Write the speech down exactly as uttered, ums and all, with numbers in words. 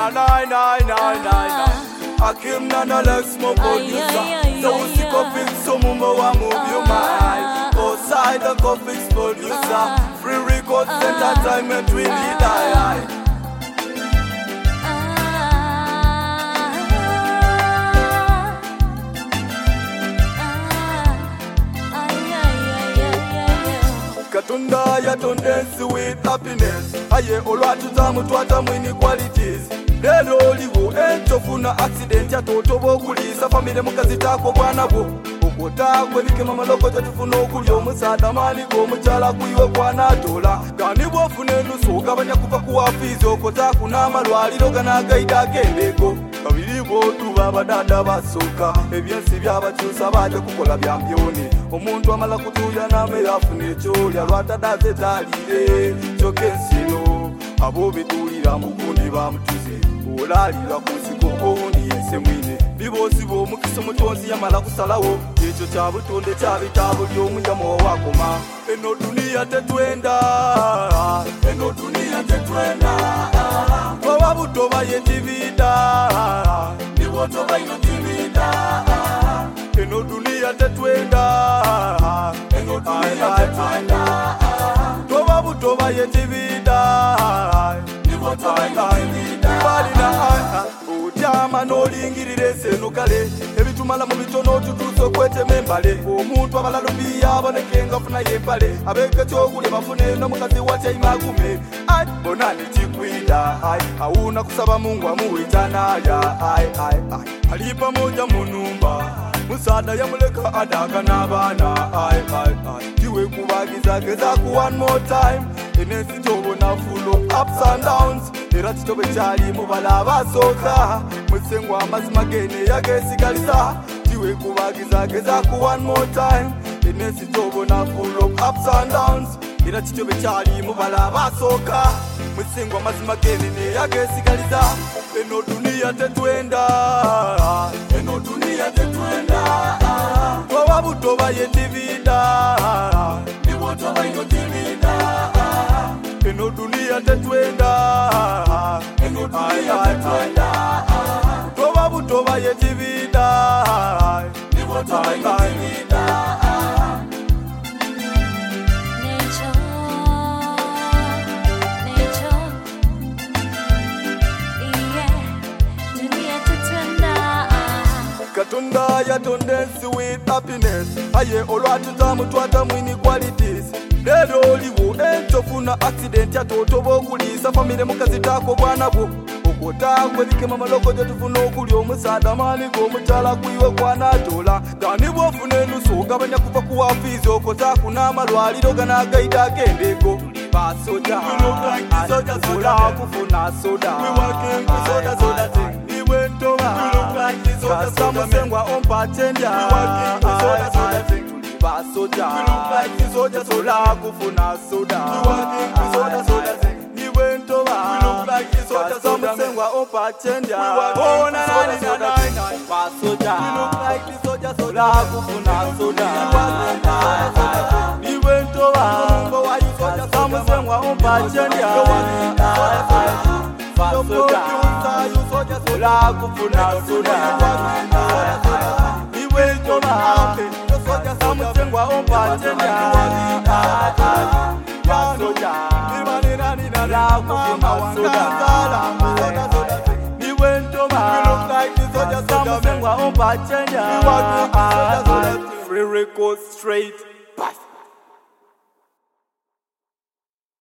na na na na na. Akim na na Lex mo producer. So we sick of it, so mumbo wa move your mind. Outside the Cofix producer. Free records, entertainment, we need die. Katunda ya tondensi with happiness. Aye olwatu tamu twata mwini qualities. Lelo oliwo entofuna accident ya toto bogulisa famile mukazi tako bwana bo. Okotakwe bikema maloko tetufuna okulya omusada mali go muchala kuiwe kwana dola. Gani bofune nusu gabanya kuva kuwafizi okotaku n'amalwaliro ganagaida gendeko. Kabiri botu babadada basoka ebyensi byabakyusa baje kukola byambyone. Omuntu amala kutuya name afune kyolya lwatadaze talire kyokensino abo bitulira mukundi bamutuze olalira kusiko obundi yese mwine bibosi bo mukiso mutonzi yamala kusalawo ekyo kya butonde kya bitabo by'omunjamo wakoma. Eno dunia tetwenda, eno dunia tetwenda, baba buto bayetivida nibo to bayetivida. Eno dunia tetwenda, eno dunia tetwenda, baba buto bayetivida nibo to bayetivida. Balina ujama nolingirire seno kale ebitumala mu bitono tutuso kwete membale. Omuntu abalalubiya abonekenga funa yempale abeke kyogule bafune no mukazi wacha imagume. Ai bonani chikwida ai auna kusaba Mungu amuitana ya ai ai ai ali pamoja munumba musada yamuleka adaka nabana ai ai ai kiwe kubagiza geza ku one more time inesi tobo na full of ups and downs. Era chitobe chali mubala basoka musengwa amazima gene yagesigalisa kiwe kubagiza geza ku one more time inesi tobo na full of ups and downs. Era chitobe chali mubala basoka musengwa amazima gene yagesigalisa. Eno dunia tetwenda, eno dunia tetwenda, baba buto bayetivida nibo to bayetivida. Eno dunia tetwenda, eno dunia tetwenda, baba buto bayetivida nibo to bayetivida. Katunda ya tondensi with happiness. Aye olwatu tamu twata mwini qualities. Lelo oliwo entofuna accident ya toto bogulisa famile mukazi tako bwana bo. Okotakwe bikema maloko tetufuna okulya omusada mali go muchala kuiwe kwana dola. Gani bofune nusu gabanya kuva kuwafizi okotaku n'amalwaliro ganagaida gendeko. Basoja soja soja kufuna soda. We working with soda soda thing. Samusengwa ompa chenja soda soda thing. Basoja soja soda kufuna soda. Soda soda thing. Ni wento ba soda samusengwa ompa chenja. Oh na na na na. Basoja soja soda kufuna soda. Ni wento ba samusengwa ompa chenja. Basoja sola kufuna soda. Iwe tona soja samusengwa ompa chenja. Basoja la kufuna soda. Iwe tona samusengwa ompa chenja. Free record straight.